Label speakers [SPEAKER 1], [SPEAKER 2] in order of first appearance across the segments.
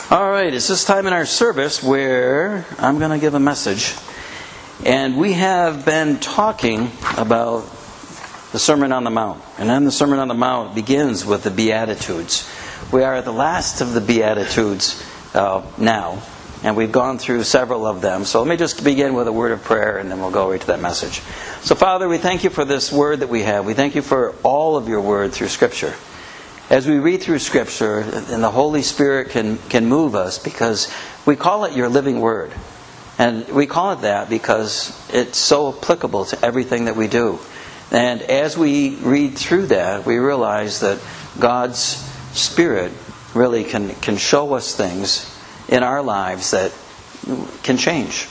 [SPEAKER 1] All right, it's this time in our service where I'm going to give a message. And we have been talking about the Sermon on the Mount. And then the Sermon on the Mount begins with the Beatitudes. We are at the last of the Beatitudes now. And we've gone through several of them. So let me just begin with a word of prayer and then we'll go right to that message. So Father, we thank you for this word that we have. We thank you for all of your word through Scripture. As we read through Scripture, and the Holy Spirit can move us because we call it your living word. And we call it that because it's so applicable to everything that we do. And as we read through that, we realize that God's Spirit really can show us things in our lives that can change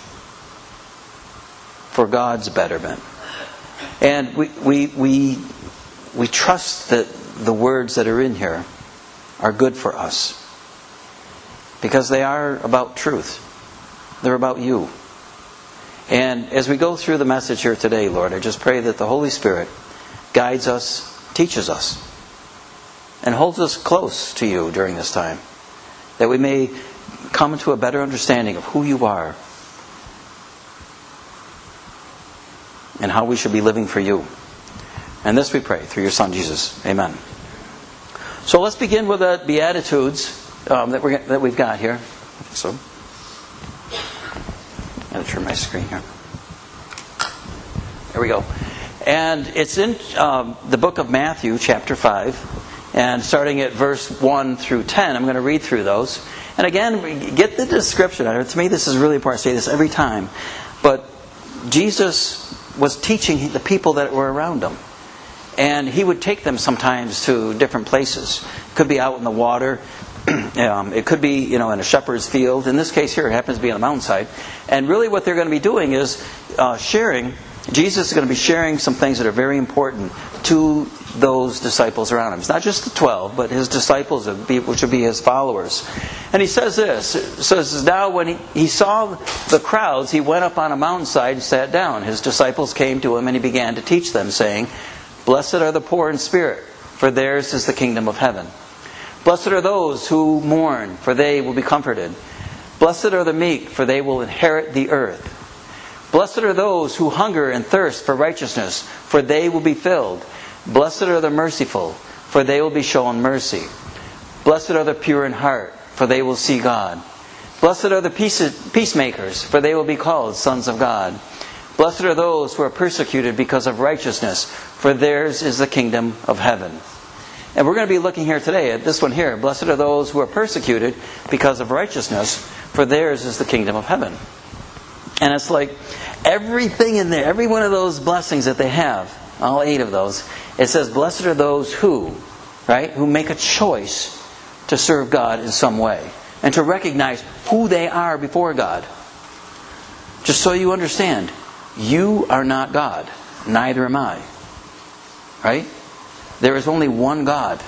[SPEAKER 1] for God's betterment. And we trust that the words that are in here are good for us because they are about truth. They're about you. And as we go through the message here today, Lord, I just pray that the Holy Spirit guides us, teaches us, and holds us close to you during this time, that we may come to a better understanding of who you are and how we should be living for you. And this we pray through your Son, Jesus. Amen. So let's begin with the Beatitudes that we've got here. So, I'm going to turn my screen here. There we go. And it's in the book of Matthew, chapter 5. And starting at verse 1 through 10, I'm going to read through those. And again, get the description. To me, this is really important. I say this every time. But Jesus was teaching the people that were around him. And he would take them sometimes to different places. It could be out in the water. It could be, in a shepherd's field. In this case here, it happens to be on a mountainside. And really what they're going to be doing is sharing. Jesus is going to be sharing some things that are very important to those disciples around him. It's not just the 12, but his disciples, which would be his followers. And he says this. It says, now when he saw the crowds, he went up on a mountainside and sat down. His disciples came to him and he began to teach them, saying, "Blessed are the poor in spirit, for theirs is the kingdom of heaven. Blessed are those who mourn, for they will be comforted. Blessed are the meek, for they will inherit the earth. Blessed are those who hunger and thirst for righteousness, for they will be filled. Blessed are the merciful, for they will be shown mercy. Blessed are the pure in heart, for they will see God. Blessed are the peacemakers, for they will be called sons of God. Blessed are those who are persecuted because of righteousness, for theirs is the kingdom of heaven." And we're going to be looking here today at this one here. Blessed are those who are persecuted because of righteousness, for theirs is the kingdom of heaven. And it's like everything in there, every one of those blessings that they have, all 8 of those, it says, blessed are those who make a choice to serve God in some way and to recognize who they are before God. Just so you understand, you are not God. Neither am I. Right? There is only one God.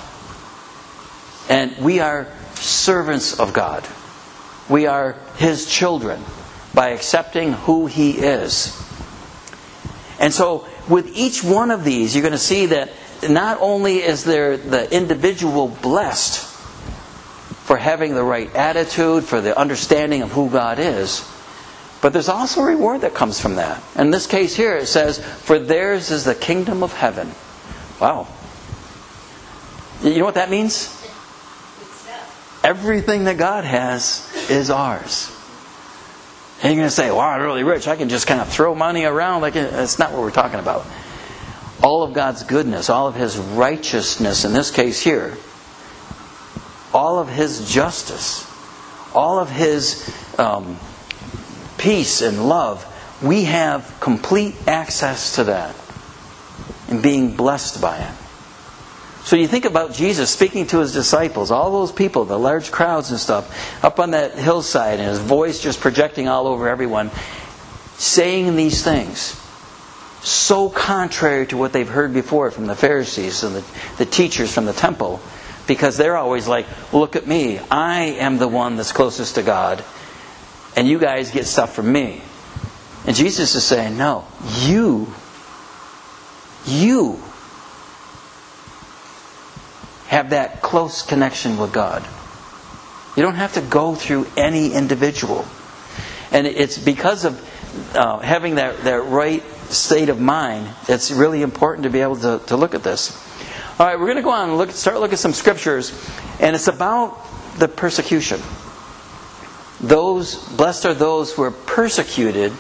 [SPEAKER 1] And we are servants of God. We are His children by accepting who He is. And so with each one of these, you're going to see that not only is there the individual blessed for having the right attitude, for the understanding of who God is, but there's also a reward that comes from that. In this case here, it says, "For theirs is the kingdom of heaven." Wow. You know what that means? Everything that God has is ours. And you're going to say, "Wow, I'm really rich. I can just kind of throw money around." That's not what we're talking about. All of God's goodness, all of His righteousness, in this case here, all of His justice, all of His peace and love, we have complete access to that and being blessed by it. So you think about Jesus speaking to His disciples, all those people, the large crowds and stuff, up on that hillside, and His voice just projecting all over everyone, saying these things, so contrary to what they've heard before from the Pharisees and the teachers from the temple, because they're always like, "Look at me, I am the one that's closest to God, and you guys get stuff from me." And Jesus is saying, no, you have that close connection with God. You don't have to go through any individual. And it's because of having that right state of mind that's really important to be able to look at this. All right, we're going to go on and start looking at some scriptures, and it's about the persecution. Blessed are those who are persecuted.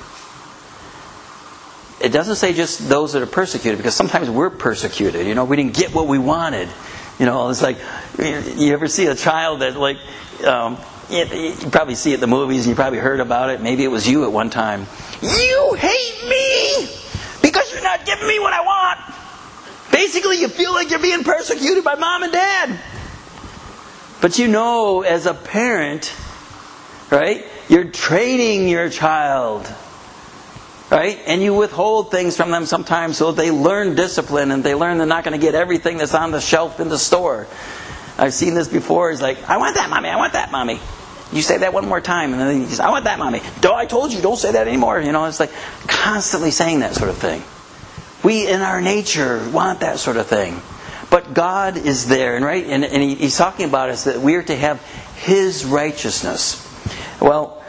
[SPEAKER 1] It doesn't say just those that are persecuted, because sometimes we're persecuted. We didn't get what we wanted. It's like, you ever see a child that, like, you probably see it in the movies and you probably heard about it. Maybe it was you at one time. You hate me because you're not giving me what I want. Basically, you feel like you're being persecuted by mom and dad. But as a parent, right, you're training your child. Right? And you withhold things from them sometimes so they learn discipline and they learn they're not going to get everything that's on the shelf in the store. I've seen this before. He's like, I want that, Mommy. I want that, Mommy. You say that one more time. And then he says, I want that, Mommy. I told you, don't say that anymore. It's like constantly saying that sort of thing. We, in our nature, want that sort of thing. But God is there. And He's talking about us that we are to have His righteousness. Well,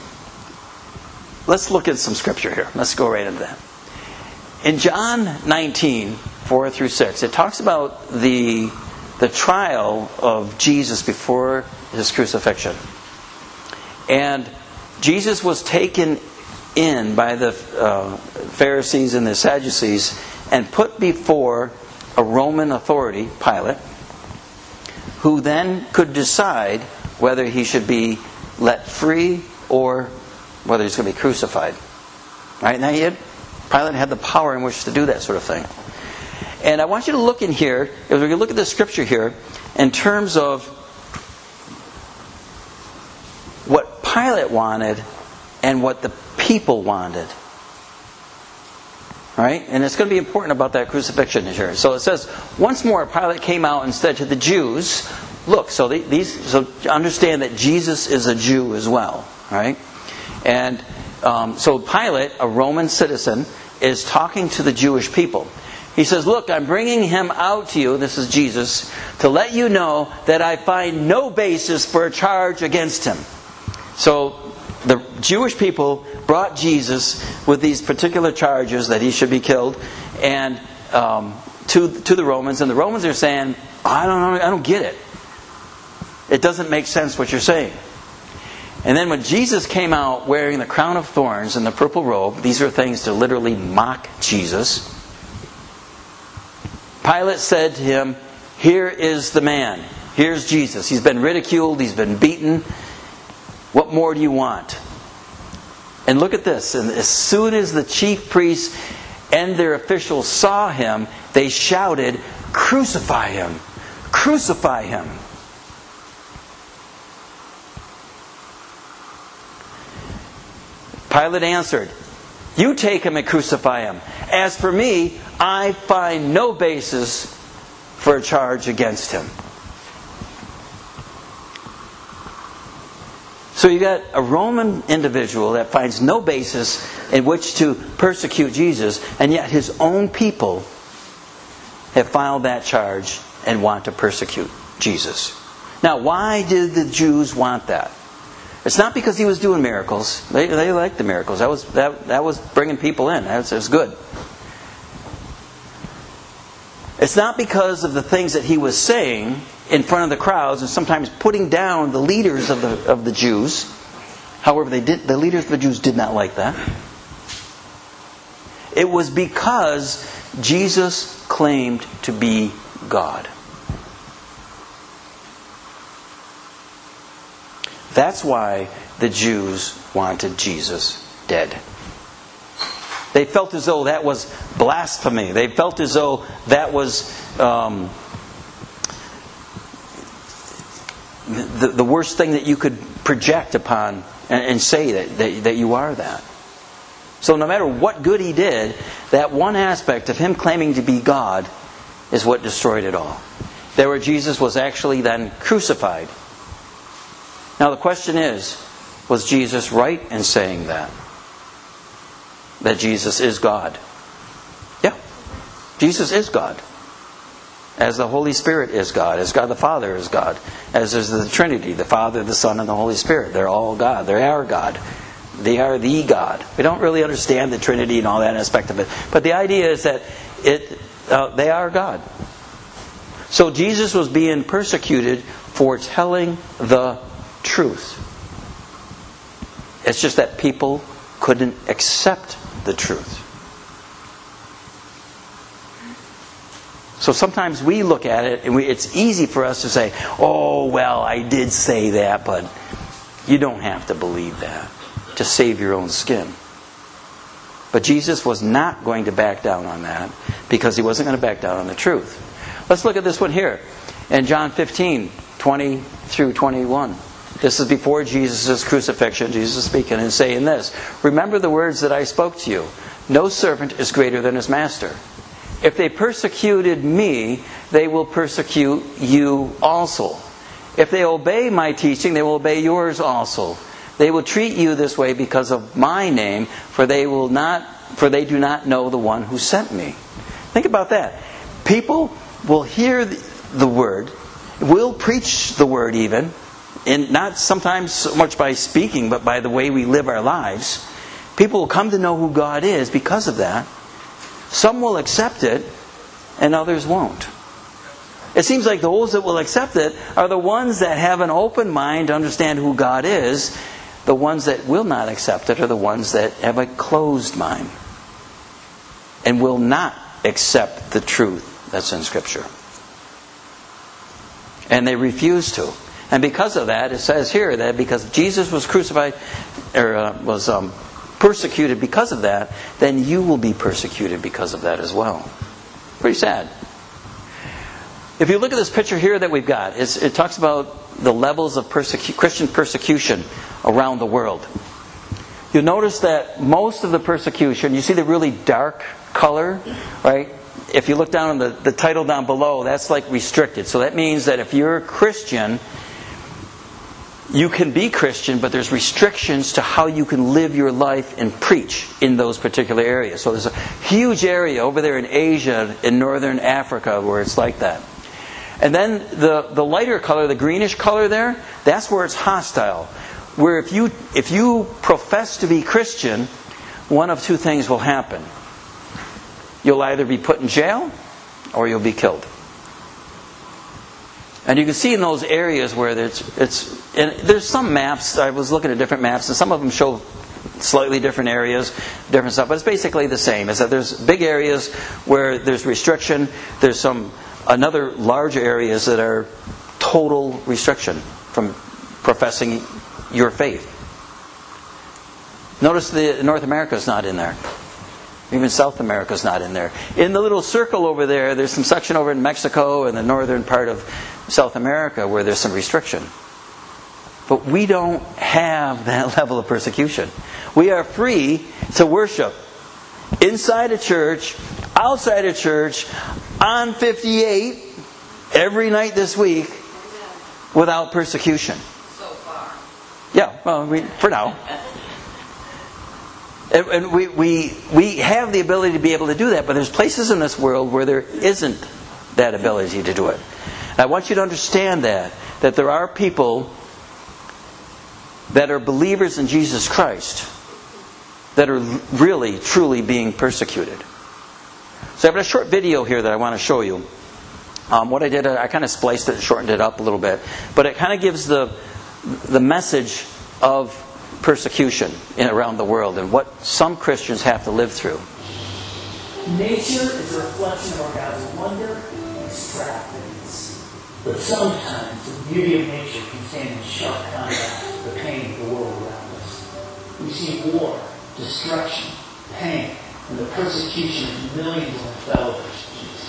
[SPEAKER 1] let's look at some scripture here. Let's go right into that. In John 19, 4 through 6, it talks about the trial of Jesus before His crucifixion. And Jesus was taken in by the Pharisees and the Sadducees and put before a Roman authority, Pilate, who then could decide whether he should be let free or whether he's going to be crucified. Right? Now Pilate had the power in which to do that sort of thing. And I want you to look in here, as we look at the scripture here, in terms of what Pilate wanted and what the people wanted. Right? And it's going to be important about that crucifixion here. So it says, once more Pilate came out and said to the Jews, look, so understand that Jesus is a Jew as well. Right? And so Pilate, a Roman citizen, is talking to the Jewish people. He says, look, I'm bringing him out to you, this is Jesus, to let you know that I find no basis for a charge against him. So the Jewish people brought Jesus with these particular charges that he should be killed, and to the Romans. And the Romans are saying, I don't get it. It doesn't make sense what you're saying. And then when Jesus came out wearing the crown of thorns and the purple robe, these are things to literally mock Jesus. Pilate said to him, here is the man. Here's Jesus. He's been ridiculed. He's been beaten. What more do you want? And look at this. And as soon as the chief priests and their officials saw him, they shouted, crucify him! Crucify him! Pilate answered, you take him and crucify him. As for me, I find no basis for a charge against him. So you got a Roman individual that finds no basis in which to persecute Jesus, and yet his own people have filed that charge and want to persecute Jesus. Now, why did the Jews want that? It's not because he was doing miracles. They liked the miracles. That was bringing people in. That was good. It's not because of the things that he was saying in front of the crowds and sometimes putting down the leaders of the Jews. However, the leaders of the Jews did not like that. It was because Jesus claimed to be God. That's why the Jews wanted Jesus dead. They felt as though that was blasphemy. They felt as though that was the worst thing that you could project upon and say that you are that. So no matter what good he did, that one aspect of him claiming to be God is what destroyed it all. There where Jesus was actually then crucified. Now the question is, was Jesus right in saying that? That Jesus is God? Yeah. Jesus is God. As the Holy Spirit is God. As God the Father is God. As is the Trinity, the Father, the Son, and the Holy Spirit. They're all God. They are God. They are the God. We don't really understand the Trinity and all that aspect of it. But the idea is that they are God. So Jesus was being persecuted for telling the truth. It's just that people couldn't accept the truth. So sometimes we look at it and it's easy for us to say, oh, well, I did say that, but you don't have to believe that to save your own skin. But Jesus was not going to back down on that because He wasn't going to back down on the truth. Let's look at this one here in John 15, 20 through 21. This is before Jesus' crucifixion. Jesus is speaking and saying this, remember the words that I spoke to you. No servant is greater than his master. If they persecuted me, they will persecute you also. If they obey my teaching, they will obey yours also. They will treat you this way because of my name, for they do not know the one who sent me. Think about that. People will hear the word, will preach the word even, and not sometimes so much by speaking, but by the way we live our lives. People will come to know who God is because of that. Some will accept it, and others won't. It seems like those that will accept it are the ones that have an open mind to understand who God is. The ones that will not accept it are the ones that have a closed mind and will not accept the truth that's in Scripture. And they refuse to. And because of that, it says here that because Jesus was crucified, or was persecuted because of that, then you will be persecuted because of that as well. Pretty sad. If you look at this picture here that we've got, it talks about the levels of Christian persecution around the world. You'll notice that most of the persecution, you see the really dark color, right? If you look down on the title down below, that's like restricted. So that means that if you're a Christian, you can be Christian, but there's restrictions to how you can live your life and preach in those particular areas. So there's a huge area over there in Asia, in northern Africa, where it's like that. And then the lighter color, the greenish color there, that's where it's hostile. Where if you profess to be Christian, one of two things will happen. You'll either be put in jail or you'll be killed. And you can see in those areas where and there's some maps, I was looking at different maps, and some of them show slightly different areas, different stuff, but it's basically the same. Is that there's big areas where there's restriction, there's some another large areas that are total restriction from professing your faith. Notice North America is not in there. Even South America is not in there. In the little circle over there, there's some section over in Mexico and the northern part of South America where there's some restriction. But we don't have that level of persecution. We are free to worship inside a church, outside a church, on 58, every night this week, without persecution.
[SPEAKER 2] So far.
[SPEAKER 1] Yeah, well, for now. And we have the ability to be able to do that, but there's places in this world where there isn't that ability to do it. And I want you to understand that there are people that are believers in Jesus Christ that are really, truly being persecuted. So I have a short video here that I want to show you. What I did, I kind of spliced it and shortened it up a little bit. But it kind of gives the message of persecution around the world and what some Christians have to live through.
[SPEAKER 3] Nature is a reflection of our God's wonder and extravagance. But sometimes the beauty of nature can stand in sharp contrast to the pain of the world around us. We see war, destruction, pain, and the persecution of millions of our fellow Christians.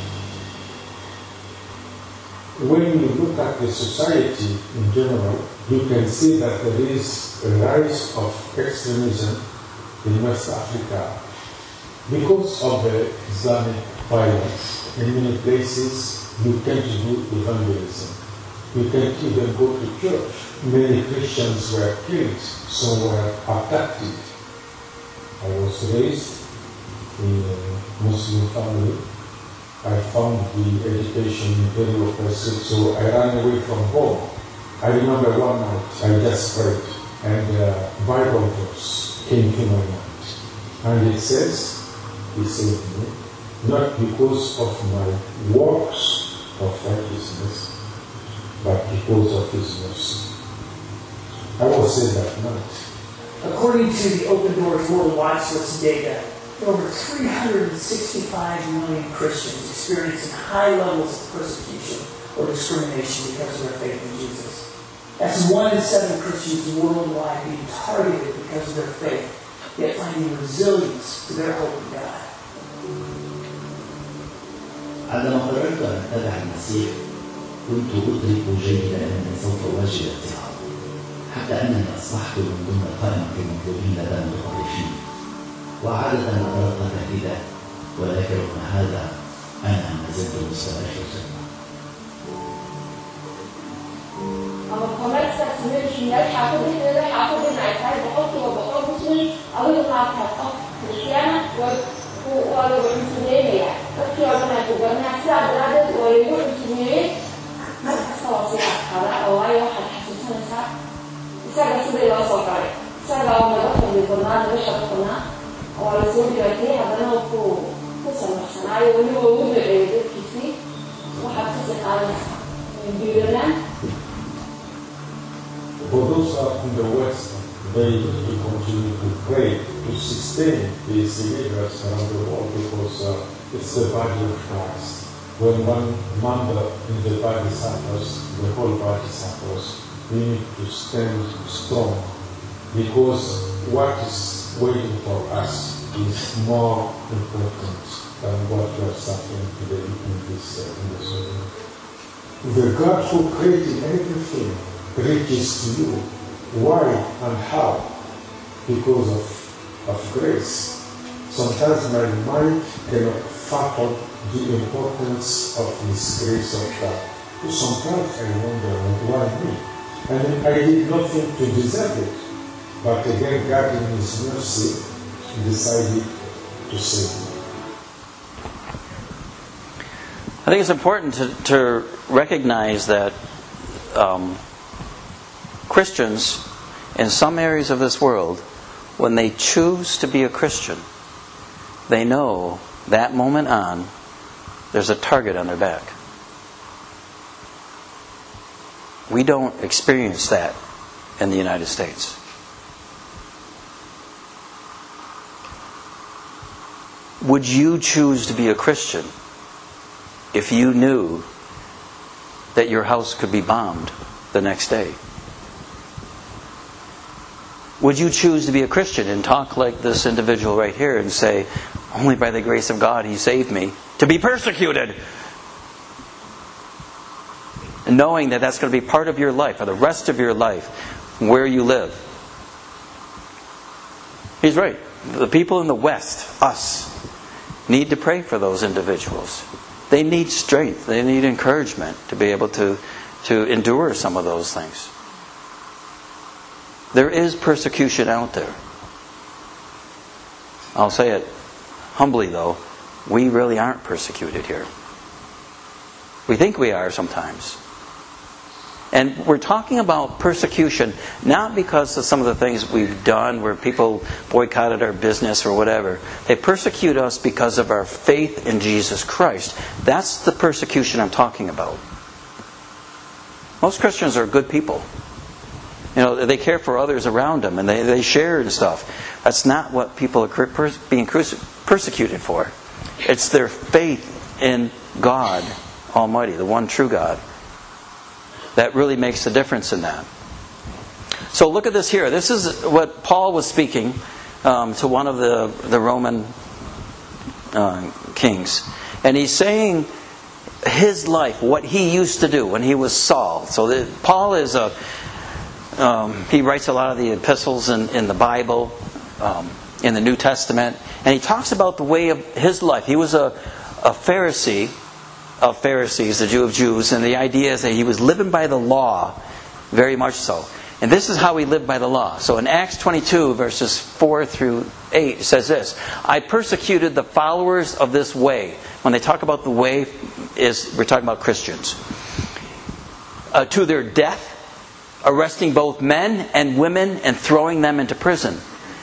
[SPEAKER 4] When you look at the society in general, you can see that there is a rise of extremism in West Africa because of the Islamic violence. In many places, you can't do evangelism. You can't even go to church. Many Christians were killed, some were abducted. I was raised in a Muslim family, I found the education very oppressive, so I ran away from home. I remember one night I just prayed, and a Bible verse came to my mind. And it says, He saved me, not because of my works of righteousness, but because of His mercy. I was saved that night.
[SPEAKER 3] According to the Open Doors World Watch List data, over 365 million Christians experiencing high levels of persecution or discrimination because of their faith in Jesus. That's 1 in 7 Christians worldwide being targeted because of their faith, yet finding resilience to their hope in God.
[SPEAKER 2] عندما قررت أن أتبع المسيح كنت أدرك جيدا أنني سوف أواجه اضطهاد، حتى أنني أصبحت من ضمن قائمة المطلوبين لدى المتطرفين، وعادة لا أرى تهديدا، ولكن رغم هذا أنا ما زلت مستمرا.
[SPEAKER 5] كمان استثمر شمال حافظي كده حافظي مع الحاجة بحط وبحط بصي أو يطلع بحط كريستيانة ولا بعنصرية يعني كتير من الجماعة ساعد العدد ويقول عنصرية ما تحصل وصيحة هذا أو أي واحد حسب سنة ساعد سبب الوصول عليه ساعد أو ما دخل بالبرنامج ليش دخلنا أو على سبب الوقتين هذا نوكو قصة مثلا أي واللي هو وجود العيد كتير واحد قصة على بيرنا.
[SPEAKER 4] For those who are in the West, they need to continue to pray to sustain these believers around the world because it's the body of Christ. When one member in the body suffers, the whole body suffers. We need to stand strong because what is waiting for us is more important than what we are suffering today in this world. The God who created everything reaches to you. Why and how? Because of grace. Sometimes my mind cannot fathom the importance of this grace of God. Sometimes I wonder, why me? And I did nothing to deserve it. But again, God in His mercy decided to save me.
[SPEAKER 1] I think it's important to recognize that Christians in some areas of this world, when they choose to be a Christian, they know that moment on, there's a target on their back. We don't experience that in the United States. Would you choose to be a Christian if you knew that your house could be bombed the next day? Would you choose to be a Christian and talk like this individual right here and say, only by the grace of God He saved me, to be persecuted? And knowing that that's going to be part of your life, or the rest of your life, where you live. He's right. The people in the West, us, need to pray for those individuals. They need strength. They need encouragement to be able to endure some of those things. There is persecution out there. I'll say it humbly though, we really aren't persecuted here. We think we are sometimes. And we're talking about persecution not because of some of the things we've done where people boycotted our business or whatever. They persecute us because of our faith in Jesus Christ. That's the persecution I'm talking about. Most Christians are good people. You know, they care for others around them and they share and stuff. That's not what people are being persecuted for. It's their faith in God Almighty, the one true God. That really makes the difference in that. So look at this here. This is what Paul was speaking to one of the Roman kings. And he's saying his life, what he used to do when he was Saul. So Paul is he writes a lot of the epistles in the Bible, in the New Testament. And he talks about the way of his life. He was a Pharisee of Pharisees, a Jew of Jews, and the idea is that he was living by the law, very much so. And this is how he lived by the law. So in Acts 22, verses 4 through 8, it says this: I persecuted the followers of this way, when they talk about the way, we're talking about Christians. To their death, arresting both men and women and throwing them into prison.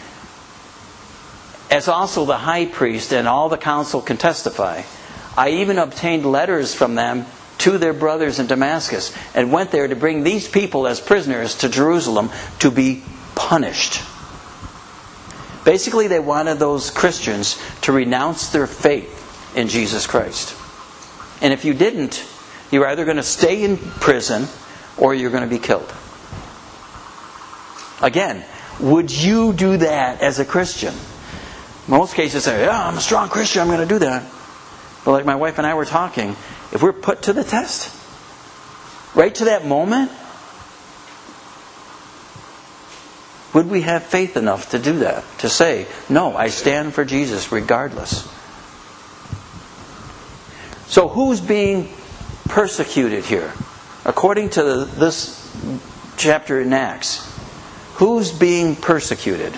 [SPEAKER 1] As also the high priest and all the council can testify. I even obtained letters from them to their brothers in Damascus, and went there to bring these people as prisoners to Jerusalem to be punished. Basically, they wanted those Christians to renounce their faith in Jesus Christ. And if you didn't, you're either going to stay in prison or you're going to be killed. Again, would you do that as a Christian? Most cases say, yeah, I'm a strong Christian, I'm going to do that. But like my wife and I were talking, if we're put to the test, right to that moment, would we have faith enough to do that? To say, no, I stand for Jesus regardless. So who's being persecuted here? According to this chapter in Acts, who's being persecuted?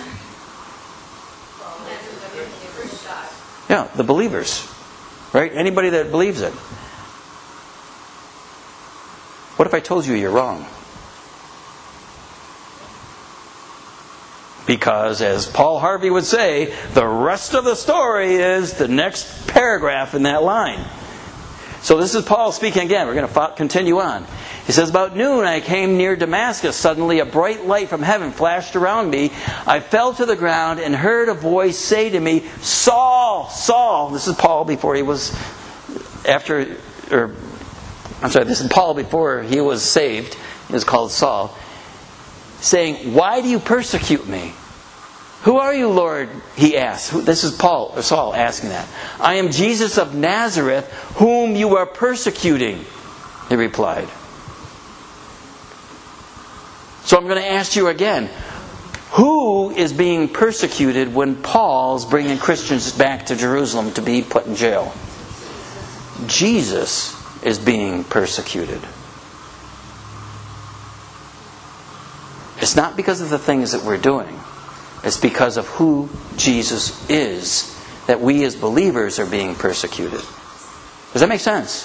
[SPEAKER 1] Yeah, the believers. Right? Anybody that believes it. What if I told you you're wrong? Because, as Paul Harvey would say, the rest of the story is the next paragraph in that line. So this is Paul speaking again. We're going to continue on. He says, about noon I came near Damascus. Suddenly a bright light from heaven flashed around me. I fell to the ground and heard a voice say to me, Saul, Saul. This is Paul before he was this is Paul before he was saved. He was called Saul. Saying, why do you persecute me? Who are you, Lord? He asked. This is Saul asking that. I am Jesus of Nazareth, whom you are persecuting, he replied. So I'm going to ask you again, who is being persecuted when Paul's bringing Christians back to Jerusalem to be put in jail? Jesus is being persecuted. It's not because of the things that we're doing. It's because of who Jesus is that we as believers are being persecuted. Does that make sense?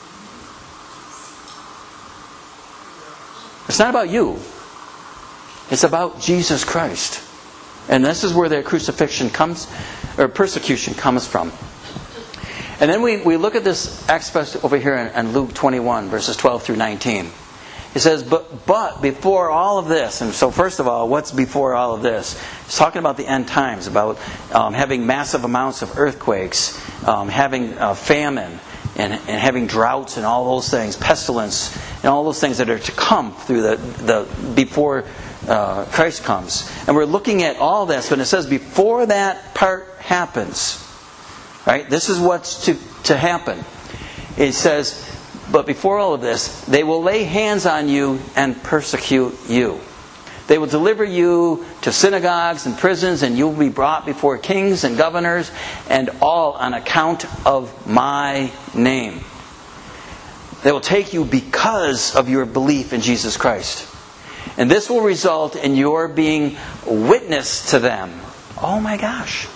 [SPEAKER 1] It's not about you. It's about Jesus Christ. And this is where their crucifixion comes, or persecution comes from. And then we look at this aspect over here in Luke 21, verses 12 through 19. He says, but before all of this, and so first of all, what's before all of this? He's talking about the end times, about having massive amounts of earthquakes, having famine, and having droughts and all those things, pestilence, and all those things that are to come through the before Christ comes. And we're looking at all this, but it says before that part happens, right? This is what's to happen. It says, but before all of this, they will lay hands on you and persecute you. They will deliver you to synagogues and prisons, and you will be brought before kings and governors, and all on account of my name. They will take you because of your belief in Jesus Christ. And this will result in your being witness to them. Oh my gosh.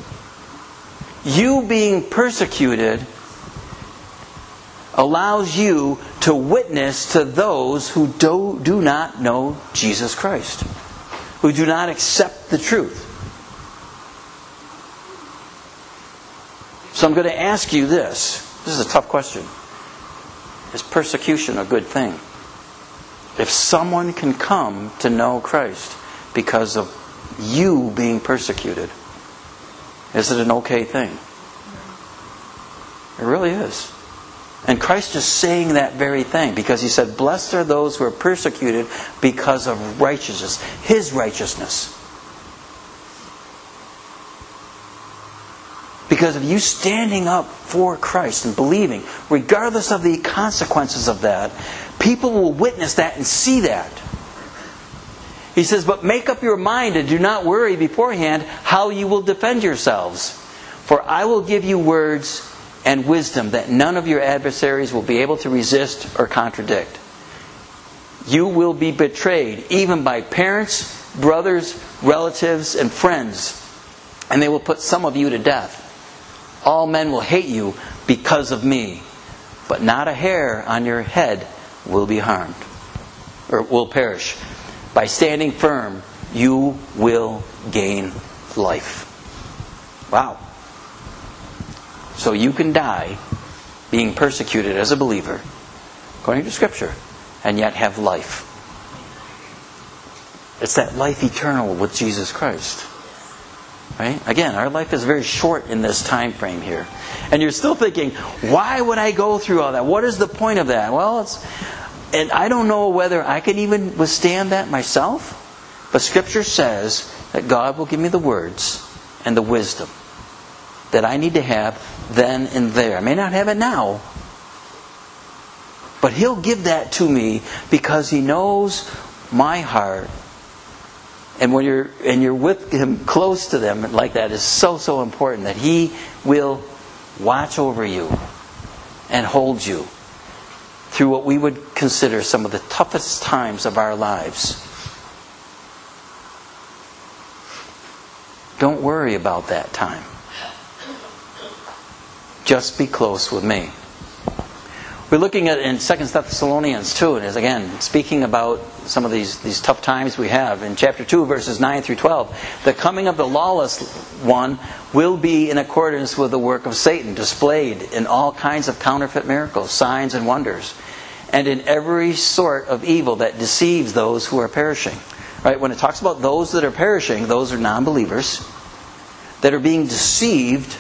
[SPEAKER 1] You being persecuted allows you to witness to those who do not know Jesus Christ, who do not accept the truth. So I'm going to ask you this. This is a tough question. Is persecution a good thing? If someone can come to know Christ because of you being persecuted, is it an okay thing? It really is. And Christ is saying that very thing because He said, blessed are those who are persecuted because of righteousness, His righteousness. Because of you standing up for Christ and believing, regardless of the consequences of that, people will witness that and see that. He says, but make up your mind and do not worry beforehand how you will defend yourselves. For I will give you words and wisdom that none of your adversaries will be able to resist or contradict. You will be betrayed even by parents, brothers, relatives, and friends, and they will put some of you to death. All men will hate you, because of me. But not a hair on your head will be harmed, or will perish. By standing firm, you will gain life. Wow. So you can die being persecuted as a believer, according to Scripture, and yet have life. It's that life eternal with Jesus Christ. Right? Again, our life is very short in this time frame here. And you're still thinking, why would I go through all that? What is the point of that? Well, and I don't know whether I can even withstand that myself. But Scripture says that God will give me the words and the wisdom that I need to have then and there. I may not have it now, but He'll give that to me because He knows my heart. And when you're with Him, close to them like that, is so important that He will watch over you and hold you through what we would consider some of the toughest times of our lives. Don't worry about that time. Just be close with me. We're looking at in 2 Thessalonians 2, and is again speaking about some of these tough times we have. In chapter 2, verses 9 through 12, the coming of the lawless one will be in accordance with the work of Satan, displayed in all kinds of counterfeit miracles, signs, and wonders, and in every sort of evil that deceives those who are perishing. Right? When it talks about those that are perishing, those are non-believers that are being deceived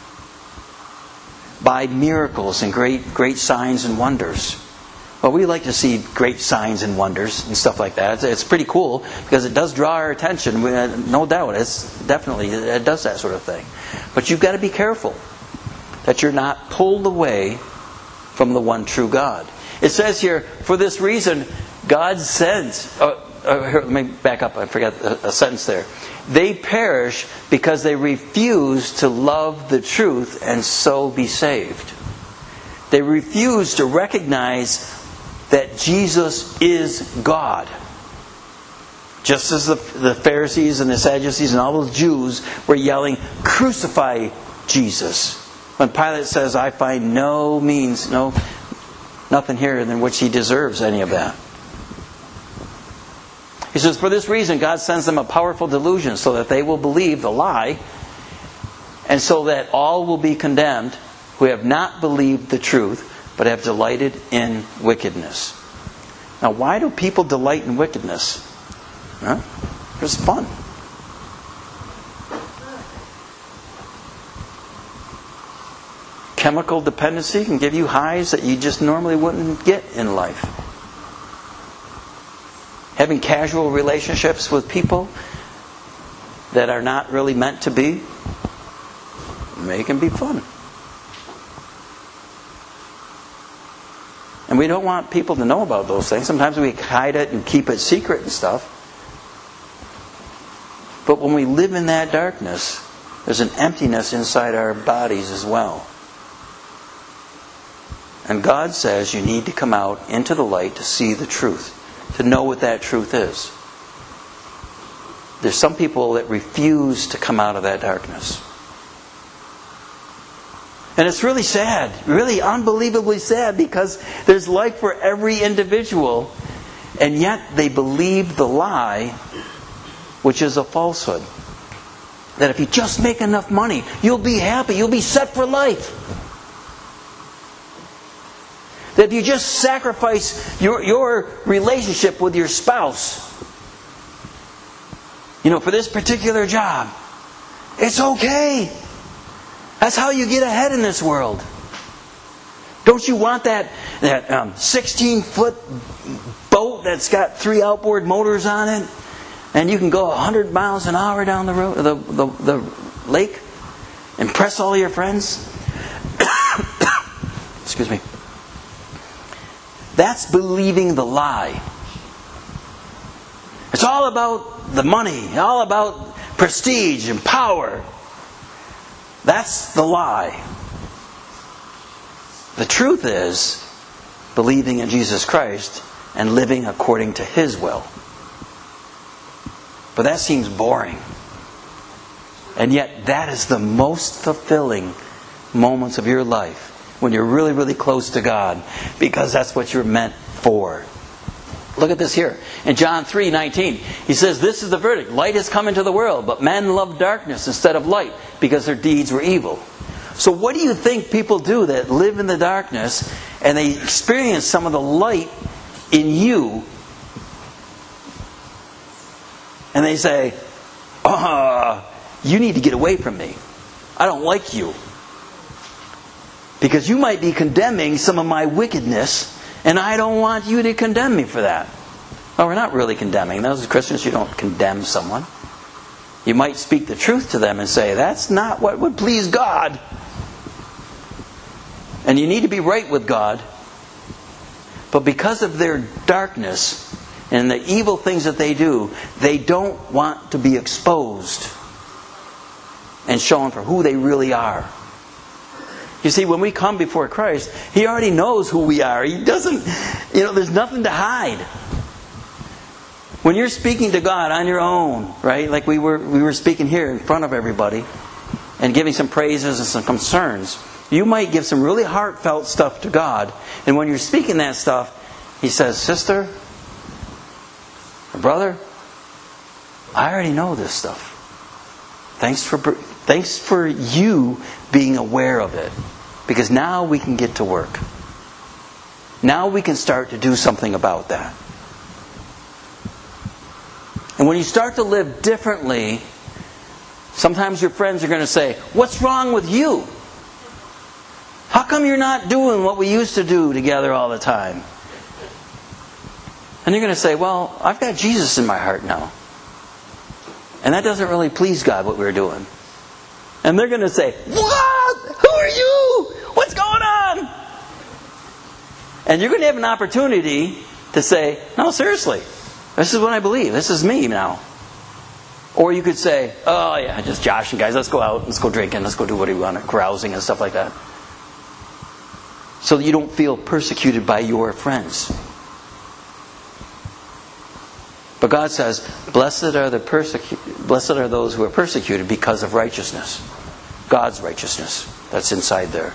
[SPEAKER 1] by miracles and great signs and wonders. Well, we like to see great signs and wonders and stuff like that. It's pretty cool because it does draw our attention. No doubt, it does that sort of thing. But you've got to be careful that you're not pulled away from the one true God. It says here, for this reason, God sends... let me back up, I forgot a sentence there. They perish because they refuse to love the truth and so be saved. They refuse to recognize that Jesus is God. Just as the Pharisees and the Sadducees and all those Jews were yelling, crucify Jesus. When Pilate says, I find nothing here than which he deserves any of that. He says, for this reason, God sends them a powerful delusion so that they will believe the lie, and so that all will be condemned who have not believed the truth, but have delighted in wickedness. Now, why do people delight in wickedness? It's fun. Chemical dependency can give you highs that you just normally wouldn't get in life. Having casual relationships with people that are not really meant to be, they can be fun. And we don't want people to know about those things. Sometimes we hide it and keep it secret and stuff. But when we live in that darkness, there's an emptiness inside our bodies as well. And God says you need to come out into the light to see the truth, to know what that truth is. There's some people that refuse to come out of that darkness. And it's really sad, really unbelievably sad, because there's life for every individual, and yet they believe the lie, which is a falsehood. That if you just make enough money, you'll be happy, you'll be set for life. That if you just sacrifice your relationship with your spouse, for this particular job, it's okay. That's how you get ahead in this world. Don't you want that 16-foot boat that's got 3 outboard motors on it, and you can go 100 miles an hour down the road, the lake, impress all your friends? Excuse me. That's believing the lie. It's all about the money, all about prestige and power. That's the lie. The truth is believing in Jesus Christ and living according to His will. But that seems boring. And yet that is the most fulfilling moments of your life. when you're really, really close to God, because that's what you're meant for. Look at this here. In John 3:19, he says, "This is the verdict. Light has come into the world, but men love darkness instead of light, because their deeds were evil." So what do you think people do that live in the darkness and they experience some of the light in you, and they say, you need to get away from me. I don't like you. Because you might be condemning some of my wickedness, and I don't want you to condemn me for that. Well, we're not really condemning. Those Christians, you don't condemn someone. You might speak the truth to them and say, that's not what would please God. And you need to be right with God. But because of their darkness and the evil things that they do, they don't want to be exposed and shown for who they really are. You see, when we come before Christ, He already knows who we are. He doesn't, there's nothing to hide. When you're speaking to God on your own, right? Like we were speaking here in front of everybody and giving some praises and some concerns, you might give some really heartfelt stuff to God. And when you're speaking that stuff, He says, sister, or brother, I already know this stuff. Thanks for you being aware of it. Because now we can get to work. Now we can start to do something about that. And when you start to live differently, sometimes your friends are going to say, what's wrong with you? How come you're not doing what we used to do together all the time? And you're going to say, well, I've got Jesus in my heart now. And that doesn't really please God, what we're doing. And they're going to say, what? Who are you? What's going on? And you're going to have an opportunity to say, no, seriously, this is what I believe. This is me now. Or you could say, oh yeah, just Josh and guys, let's go out, let's go drinking, let's go do what we want, carousing and stuff like that. So that you don't feel persecuted by your friends. But God says, blessed are those who are persecuted because of righteousness. God's righteousness that's inside there.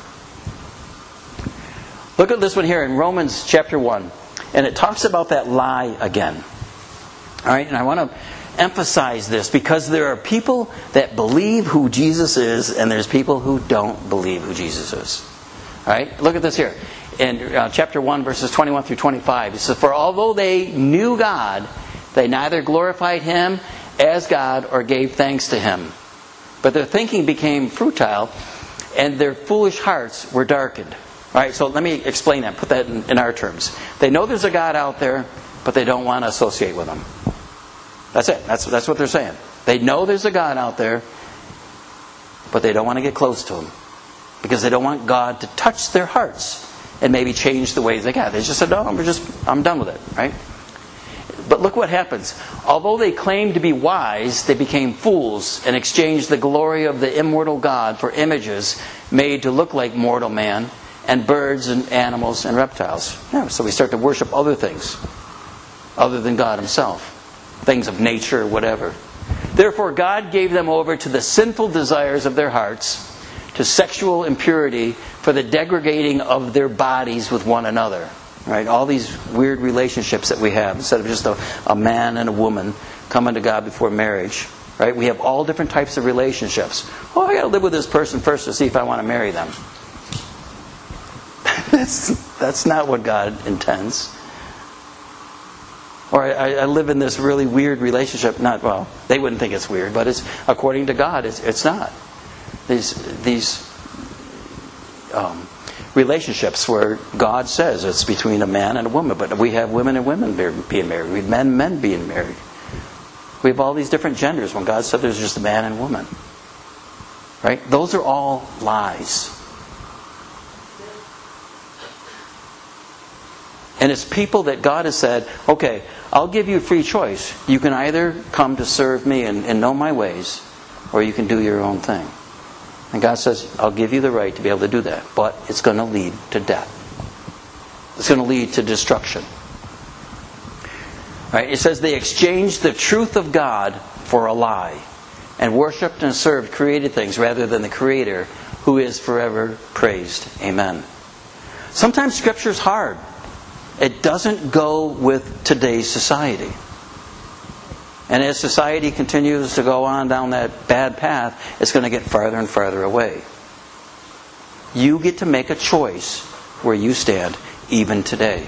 [SPEAKER 1] Look at this one here in Romans chapter 1. And it talks about that lie again. Alright, and I want to emphasize this because there are people that believe who Jesus is and there's people who don't believe who Jesus is. Alright, look at this here. In chapter 1 verses 21 through 25. It says, for although they knew God, they neither glorified Him as God or gave thanks to Him. But their thinking became futile, and their foolish hearts were darkened. All right, so let me explain that. Put that in our terms. They know there's a God out there, but they don't want to associate with Him. That's it. That's what they're saying. They know there's a God out there, but they don't want to get close to Him. Because they don't want God to touch their hearts and maybe change the ways they got. They just said, no, I'm done with it. Right? But look what happens. Although they claimed to be wise, they became fools and exchanged the glory of the immortal God for images made to look like mortal man and birds and animals and reptiles. Yeah, so we start to worship other things other than God Himself. Things of nature or whatever. Therefore God gave them over to the sinful desires of their hearts, to sexual impurity, for the degrading of their bodies with one another. Right? All these weird relationships that we have, instead of just a man and a woman coming to God before marriage. Right? We have all different types of relationships. Oh, I got to live with this person first to see if I want to marry them. That's not what God intends. Or I live in this really weird relationship. They wouldn't think it's weird, but it's according to God, it's not. These relationships where God says it's between a man and a woman, but we have women and women being married. We have men and men being married. We have all these different genders when God said there's just a man and woman. Right? Those are all lies. And it's people that God has said, okay, I'll give you a free choice. You can either come to serve me and know my ways, or you can do your own thing. And God says, I'll give you the right to be able to do that. But it's going to lead to death. It's going to lead to destruction. Right? It says they exchanged the truth of God for a lie and worshipped and served created things rather than the Creator, who is forever praised. Amen. Sometimes Scripture's hard. It doesn't go with today's society. And as society continues to go on down that bad path, it's going to get farther and farther away. You get to make a choice where you stand even today.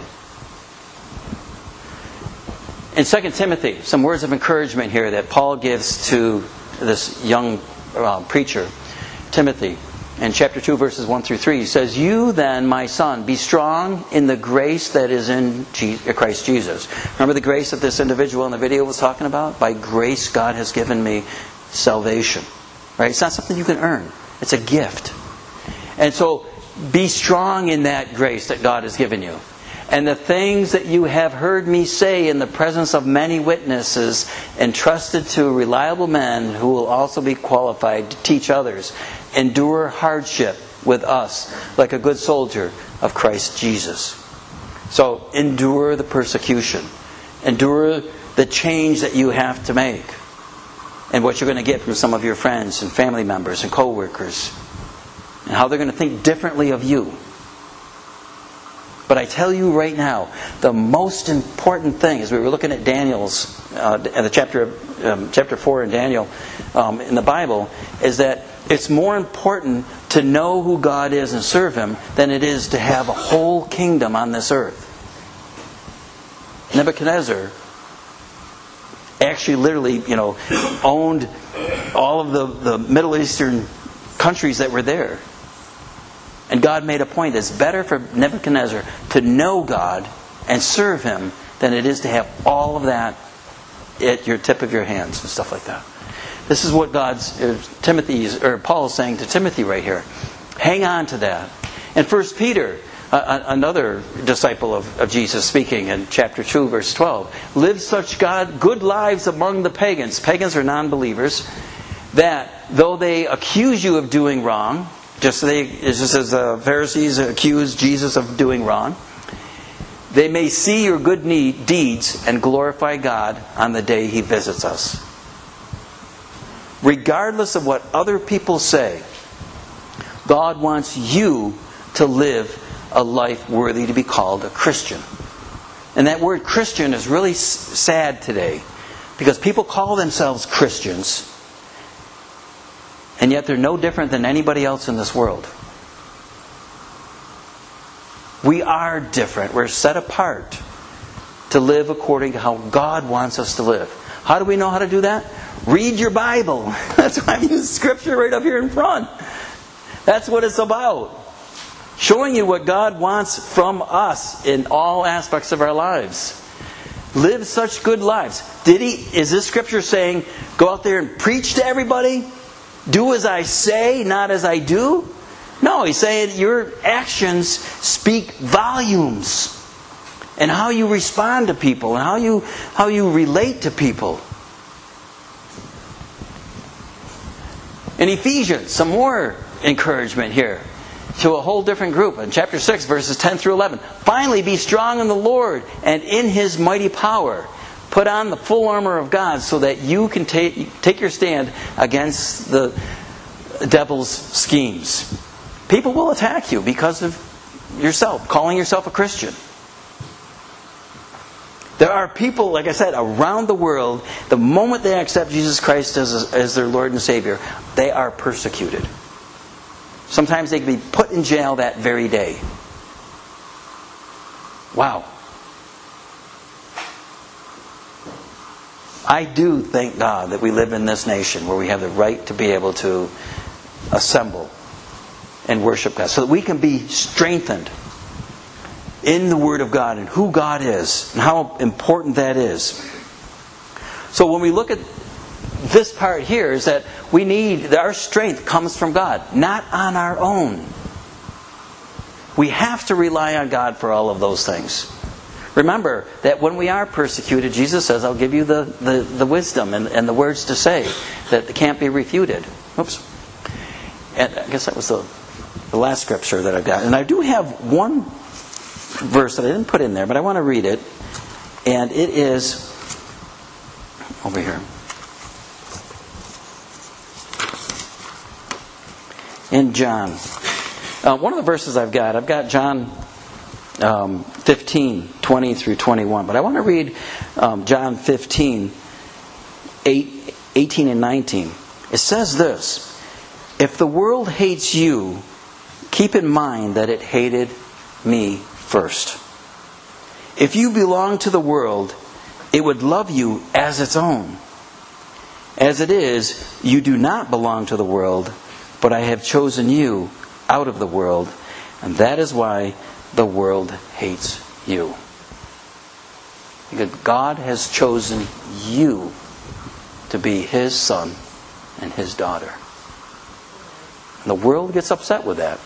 [SPEAKER 1] In 2 Timothy, some words of encouragement here that Paul gives to this young preacher, Timothy. In chapter 2, verses 1 through 3, he says, "You then, my son, be strong in the grace that is in Christ Jesus." Remember the grace that this individual in the video was talking about? By grace God has given me salvation. Right? It's not something you can earn. It's a gift. And so, be strong in that grace that God has given you. And the things that you have heard me say in the presence of many witnesses, entrusted to reliable men who will also be qualified to teach others, endure hardship with us like a good soldier of Christ Jesus. So, endure the persecution. Endure the change that you have to make. And what you're going to get from some of your friends and family members and co-workers. And how they're going to think differently of you. But I tell you right now, the most important thing, as we were looking at Daniel's, the chapter 4 in Daniel in the Bible, is that it's more important to know who God is and serve Him than it is to have a whole kingdom on this earth. Nebuchadnezzar actually literally, owned all of the Middle Eastern countries that were there. And God made a point. It's better for Nebuchadnezzar to know God and serve Him than it is to have all of that at your tip of your hands and stuff like that. This is what Paul is saying to Timothy right here. Hang on to that. And 1 Peter, another disciple of Jesus, speaking in chapter 2, verse 12, live such good lives among the pagans. Pagans are non-believers. That though they accuse you of doing wrong, just as the Pharisees accused Jesus of doing wrong, they may see your good deeds and glorify God on the day He visits us. Regardless of what other people say, God wants you to live a life worthy to be called a Christian. And that word Christian is really sad today, because people call themselves Christians, and yet they're no different than anybody else in this world. We are different. We're set apart to live according to how God wants us to live. How do we know how to do that? Read your Bible. That's why I use Scripture right up here in front. That's what it's about. Showing you what God wants from us in all aspects of our lives. Live such good lives. Is this Scripture saying, go out there and preach to everybody? Do as I say, not as I do? No, He's saying your actions speak volumes. And how you respond to people, and how you relate to people. In Ephesians, some more encouragement here to a whole different group. In chapter 6, verses 10 through 11. Finally, be strong in the Lord and in His mighty power. Put on the full armor of God so that you can take your stand against the devil's schemes. People will attack you because of yourself, calling yourself a Christian. There are people, like I said, around the world, the moment they accept Jesus Christ as their Lord and Savior, they are persecuted. Sometimes they can be put in jail that very day. Wow. I do thank God that we live in this nation where we have the right to be able to assemble and worship God, so that we can be strengthened in the Word of God and who God is and how important that is. So when we look at this part here, is that our strength comes from God, not on our own. We have to rely on God for all of those things. Remember that when we are persecuted, Jesus says, I'll give you the wisdom and the words to say that can't be refuted. Oops. And I guess that was the last scripture that I've got. And I do have one verse that I didn't put in there, but I want to read it. And it is over here. In John. One of the verses I've got John 15, 20 through 21. But I want to read John 15, 18 and 19. It says this: "If the world hates you, keep in mind that it hated me first. If you belong to the world, it would love you as its own. As it is, you do not belong to the world, but I have chosen you out of the world, and that is why the world hates you." Because God has chosen you to be His son and His daughter. And the world gets upset with that.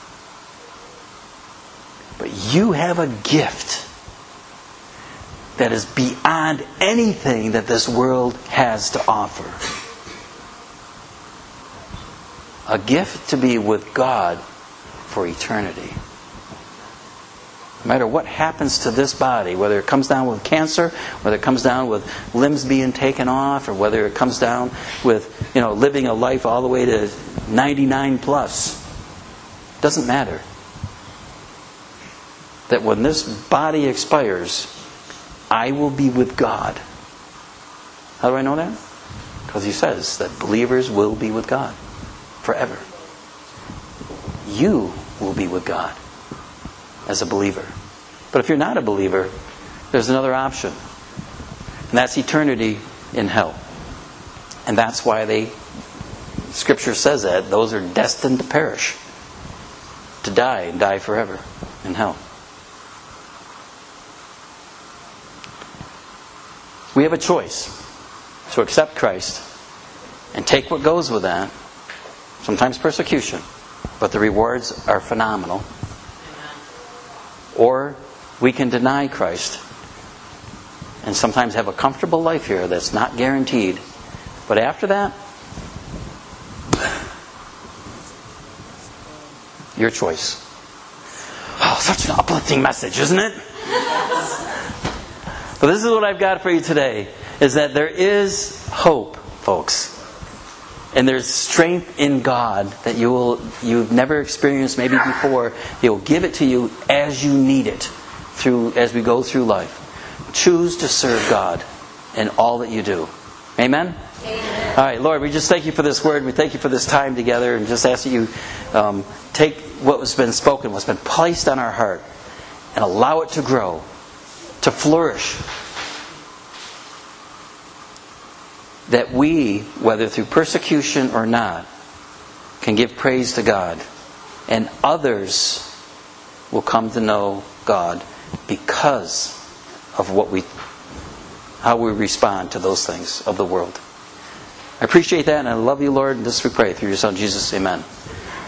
[SPEAKER 1] But you have a gift that is beyond anything that this world has to offer. A gift to be with God for eternity. No matter what happens to this body, whether it comes down with cancer, whether it comes down with limbs being taken off, or whether it comes down with, living a life all the way to 99 plus, doesn't matter. That when this body expires, I will be with God. How do I know that? Because He says that believers will be with God forever. You will be with God as a believer. But if you're not a believer, there's another option. And that's eternity in hell. And that's why Scripture says that those are destined to perish. To die and die forever in hell. We have a choice to accept Christ and take what goes with that. Sometimes persecution, but the rewards are phenomenal. Or we can deny Christ and sometimes have a comfortable life here that's not guaranteed. But after that, your choice. Oh, such an uplifting message, isn't it? But this is what I've got for you today, is that there is hope, folks. And there's strength in God that you've never experienced maybe before. He'll give it to you as you need it as we go through life. Choose to serve God in all that you do. Amen? Amen. All right, Lord, we just thank You for this word. We thank You for this time together, and just ask that You take what has been spoken, what's been placed on our heart, and allow it to grow, to flourish. That we, whether through persecution or not, can give praise to God. And others will come to know God because of how we respond to those things of the world. I appreciate that, and I love You, Lord. And this we pray through Your Son, Jesus. Amen.